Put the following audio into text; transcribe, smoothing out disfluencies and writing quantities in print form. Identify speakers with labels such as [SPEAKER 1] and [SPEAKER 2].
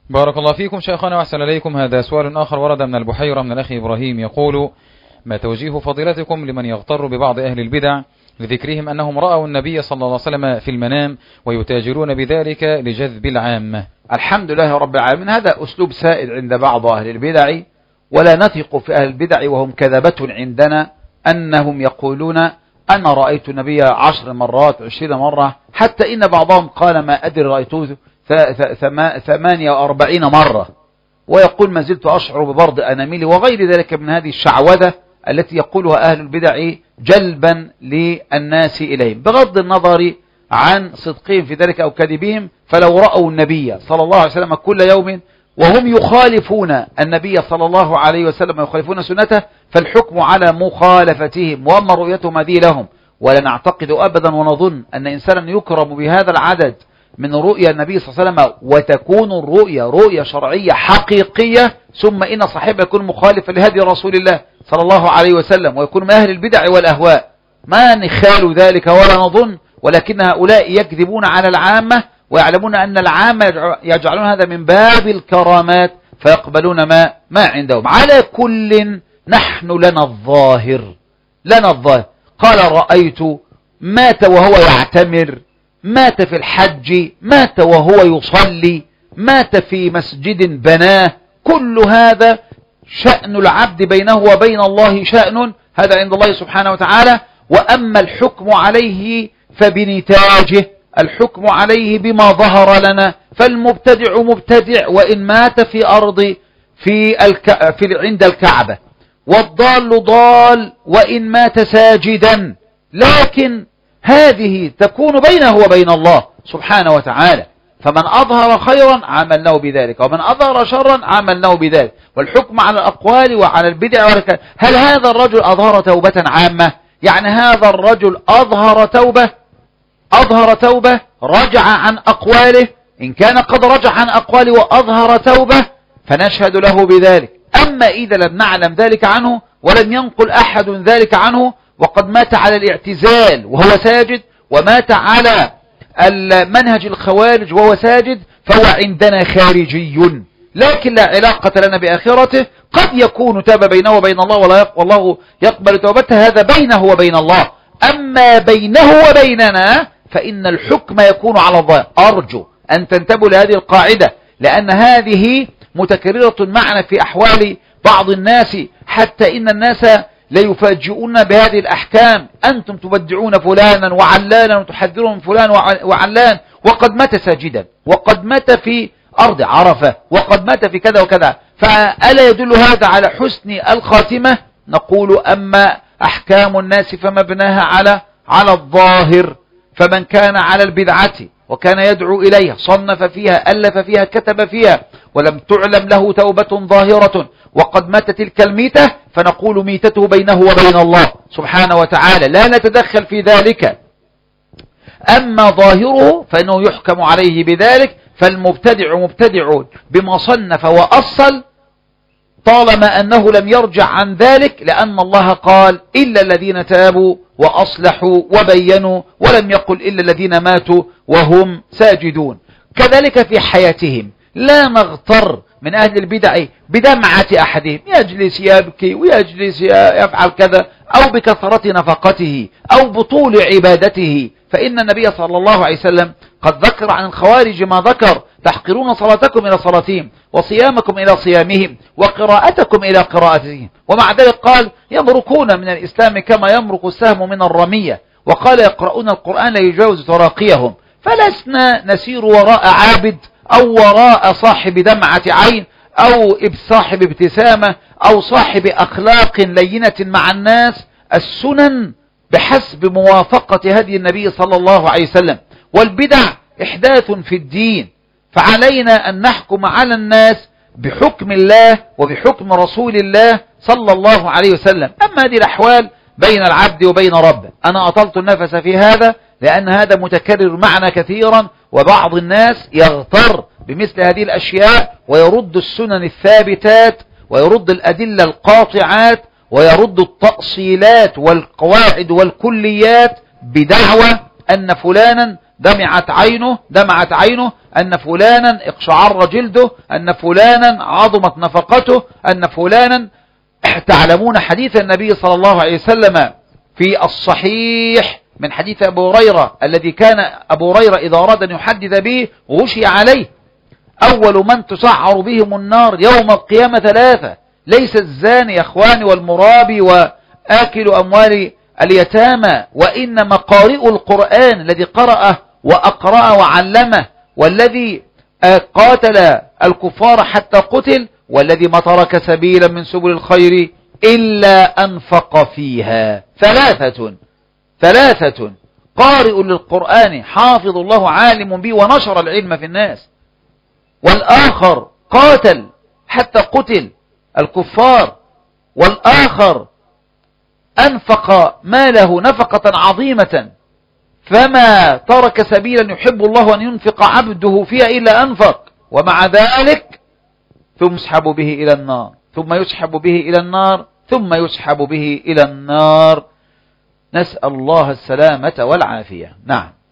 [SPEAKER 1] بارك الله فيكم شيخنا وأحسن إليكم. هذا سؤال آخر ورد من البحيرة من الأخ إبراهيم يقول: ما توجيه فضيلتكم لمن يغتر ببعض أهل البدع لذكرهم أنهم رأوا النبي صلى الله عليه وسلم في المنام ويتاجرون بذلك لجذب العامة؟
[SPEAKER 2] الحمد لله رب العالمين، هذا أسلوب سائد عند بعض أهل البدع، ولا نثق في أهل البدع وهم كذبة عندنا أنهم يقولون أنا رأيت النبي 10 مرات 20 مرة، حتى إن بعضهم قال ما أدري رأيته 48 مرة، ويقول ما زلت أشعر ببرد أناملي وغير ذلك من هذه الشعوذة التي يقولها أهل البدع جلبا للناس إليهم، بغض النظر عن صدقهم في ذلك أو كذبهم. فلو رأوا النبي صلى الله عليه وسلم كل يوم وهم يخالفون النبي صلى الله عليه وسلم ويخالفون سنته فالحكم على مخالفتهم، وأما رؤيتهم هذه لهم. ولا نعتقد أبدا ونظن أن إنسانا يكرم بهذا العدد من رؤيا النبي صلى الله عليه وسلم وتكون الرؤيا رؤيا شرعية حقيقية، ثم إن صاحبها يكون مخالفا لهدي رسول الله صلى الله عليه وسلم ويكون من أهل البدع والأهواء. ما نخال ذلك ولا نظن، ولكن هؤلاء يكذبون على العامة ويعلمون أن العامة يجعلون هذا من باب الكرامات فيقبلون ما عندهم. على كل نحن لنا الظاهر قال رأيت، مات وهو يعتمر، مات في الحج، مات وهو يصلي، مات في مسجد بناه، كل هذا شأن العبد بينه وبين الله شأن، هذا عند الله سبحانه وتعالى. وأما الحكم عليه فبنتاجه، الحكم عليه بما ظهر لنا، فالمبتدع مبتدع وإن مات في أرض عند الكعبة، والضال ضال وإن مات ساجدا، لكن هذه تكون بينه وبين الله سبحانه وتعالى. فمن أظهر خيرا عملناه بذلك، ومن أظهر شرا عملناه بذلك. والحكم على الأقوال وعلى البدع هل هذا الرجل أظهر توبة عامة؟ يعني هذا الرجل أظهر توبة رجع عن أقواله، إن كان قد رجع عن أقواله وأظهر توبة فنشهد له بذلك. أما إذا لم نعلم ذلك عنه ولم ينقل أحد ذلك عنه وقد مات على الاعتزال وهو ساجد، ومات على المنهج الخوارج وهو ساجد، فهو عندنا خارجي، لكن لا علاقة لنا بآخرته. قد يكون تاب بينه وبين الله والله يقبل توبته، هذا بينه وبين الله. أما بينه وبيننا فإن الحكم يكون على الظاهر. أرجو أن تنتبهوا لهذه القاعدة، لأن هذه متكررة معنا في أحوال بعض الناس، حتى إن الناس لا يفاجئون بهذه الأحكام. أنتم تبدعون فلانا وعلانا وتحذرون فلان وعلان، وقد مات ساجدا، وقد مات في أرض عرفة، وقد مات في كذا وكذا، فألا يدل هذا على حسن الخاتمة؟ نقول أما أحكام الناس فمبناها على الظاهر، فمن كان على البدعة وكان يدعو إليها صنف فيها ألف فيها كتب فيها ولم تعلم له توبة ظاهرة وقد مات تلك الميتة، فنقول ميتته بينه وبين الله سبحانه وتعالى، لا نتدخل في ذلك. أما ظاهره فإنه يحكم عليه بذلك. فالمبتدع مبتدع بما صنف وأصل طالما أنه لم يرجع عن ذلك، لأن الله قال إلا الذين تابوا وأصلحوا وبينوا، ولم يقل إلا الذين ماتوا وهم ساجدون. كذلك في حياتهم لا نغتر من أهل البدع بدمعة أحدهم، يجلس يبكي ويجلس يفعل كذا، أو بكثرة نفقته أو بطول عبادته. فإن النبي صلى الله عليه وسلم قد ذكر عن الخوارج ما ذكر: تحقرون صلاتكم إلى صلاتهم، وصيامكم إلى صيامهم، وقراءتكم إلى قراءتهم. ومع ذلك قال: يمرقون من الإسلام كما يمرق السهم من الرمية. وقال: يقرؤون القرآن لا يجاوز تراقيهم. فلسنا نسير وراء عابد أو وراء صاحب دمعة عين أو صاحب ابتسامة أو صاحب أخلاق لينة مع الناس. السنن بحسب موافقة هدي النبي صلى الله عليه وسلم، والبدع إحداث في الدين، فعلينا أن نحكم على الناس بحكم الله وبحكم رسول الله صلى الله عليه وسلم. أما هذه الأحوال بين العبد وبين ربه، أنا أطلت النفس في هذا لأن هذا متكرر معنا كثيرا، وبعض الناس يغتر بمثل هذه الأشياء ويرد السنن الثابتات ويرد الأدلة القاطعات ويرد التأصيلات والقواعد والكليات بدعوى أن فلانا دمعت عينه أن فلانا اقشعر جلده، أن فلانا عظمت نفقته، أن فلانا تعلمون حديث النبي صلى الله عليه وسلم في الصحيح من حديث أبو هريرة الذي كان أبو هريرة إذا أراد أن يحدث به غشي عليه. أول من تسعر بهم النار يوم القيامة 3، ليس الزاني يا أخواني والمرابي وآكل أموال اليتامى، وإنما قارئ القرآن الذي قرأه وأقرأ وعلمه، والذي قاتل الكفار حتى قتل، والذي ما ترك سبيلا من سبل الخير إلا أنفق فيها. ثلاثة قارئ للقرآن حافظ الله عالم به ونشر العلم في الناس، والآخر قاتل حتى قتل الكفار، والآخر أنفق ماله نفقة عظيمة فما ترك سبيلا يحب الله أن ينفق عبده فيها إلا أنفق، ومع ذلك ثم يسحب به إلى النار، ثم يسحب به إلى النار، ثم يسحب به إلى النار. نسأل الله السلامة والعافية. نعم.